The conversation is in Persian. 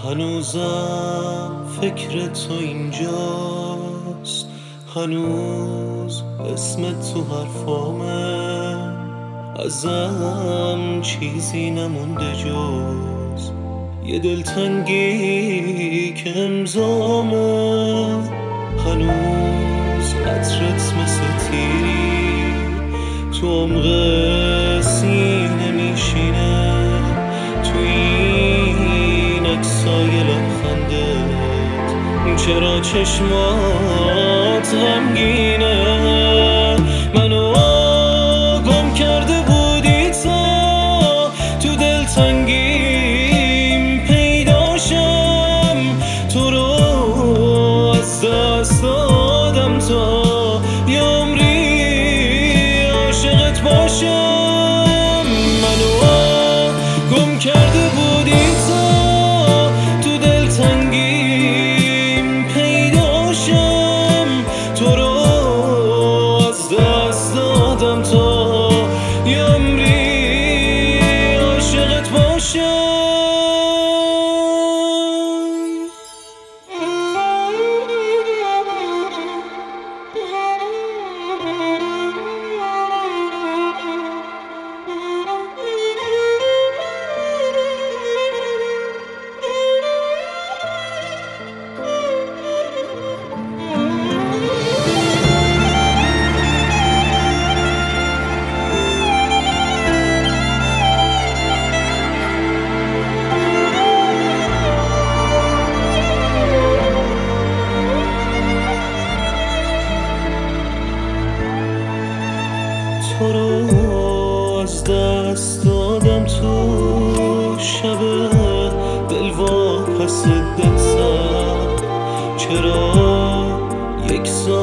هنوزم فکر تو اینجاست، هنوز اسمت تو حرفامه، ازم چیزی نمونده جز یه دلتنگی که امضامه. هنوز عطرت مثل تیری تو عمق سینه میشینه، تو این عکسای لبخندت چرا چشمات غمگینه؟ منو گم کرده بودی تا تو دلتنگیم پیداشم، تو رو از دست دادم تا یه عمری عاشقت باشم. منو گم کرده بودی تا تو دلتنگیم پیداشم، تو رو از دست دادم تا یه عمری عاشقت باشم. تو رو از دست دادم تو شب دلواپس دل سر، چرا یک